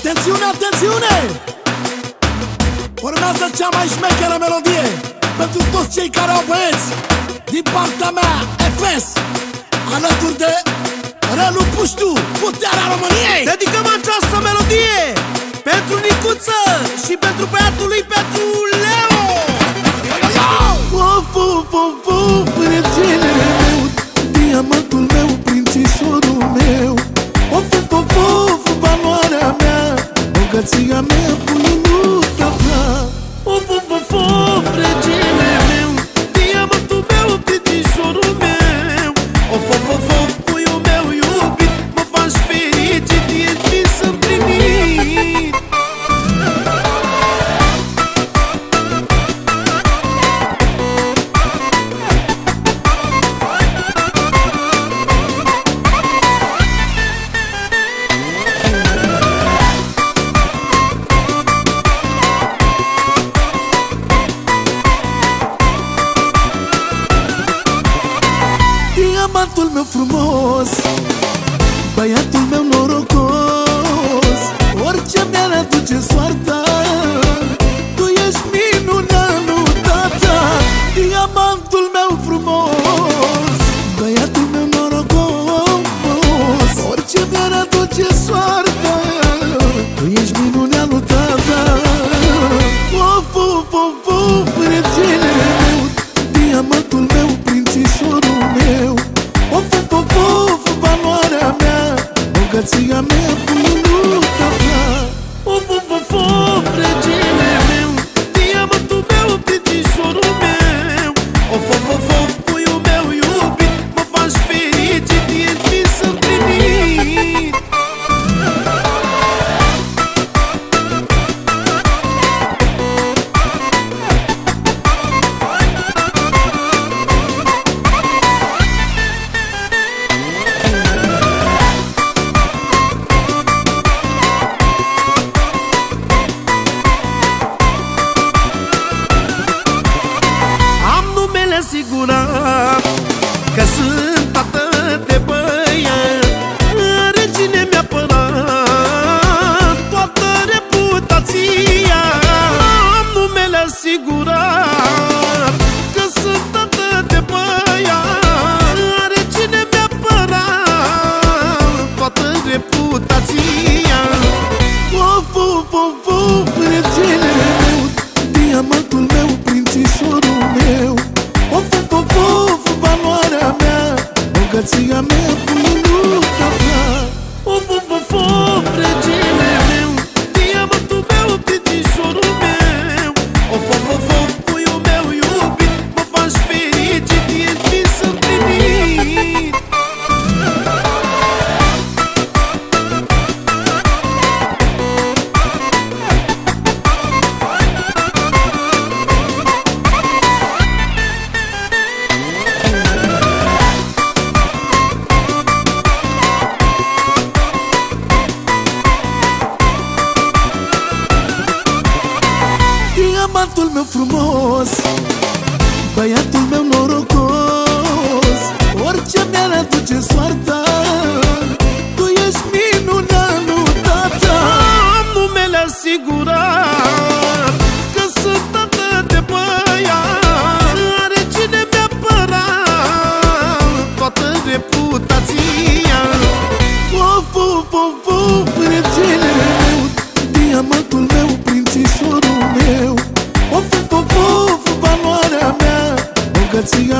Atențiune, atențiune! Urmează cea mai șmecheră melodie pentru toți cei care au băieți. Din partea mea, FS, alături de Relu Puștu, puterea României. Dedicăm această melodie pentru Nicuță și pentru băiatul lui, pentru Leo. Of, of, of, of, regele meu, diamantul meu, prințișorul meu. Of, of, of, of, valoarea mea, bogăția mea, puiuța ta. Of, of, of, of, regele meu, diamantul meu, prințișorul meu. Of, of, of, of, puiul meu iubit, mă faci fericit, ești vis împlinit. Diamantul meu frumos, băiatul meu norocos, orice mi-ar aduce soarta, tu ești minunea lui tata. Diamantul meu frumos, băiatul meu norocos, orice mi-ar aduce soarta, tu ești minunea lui tata. Of, of, of, of, regele meu, diamantul meu, prințișorul meu. Of, of, of, of, valoarea mea, bogăția mea, puiuța ta. Of, of, of, of, regele meu, diamantul meu, prințișorul meu. Of, of, of, of, puiul meu iubit, mă faci fericit, ești vis împlinit. Asigurat că sunt tată de băiat, regine mi-a apărat toată reputația. Am numele asigurat că sunt tată de băiat, regine mi-a apărat toată reputația. Of, of, of, of, regele meu, diamantul meu, prințișorul meu. Of, of, of, of, valoarea mea, bogăția mea, puiuța ta. Of, of, of, of, regele meu, diamantul meu, prințișorul meu. Of, of, of, of, puiul meu iubit, mă faci fericit, ești vis împlinit. Diamantul meu frumos, băiatul meu norocos, orice mi-ar aduce soarta, tu ești minunea lui tata. Am numele asigurat că sunt tată de băiat, regine mi-a apărat toată reputația. Of, of, of, of, regele meu, diamantul meu, prințișorul meu. Of, of, of, of, valoarea mea, bogăția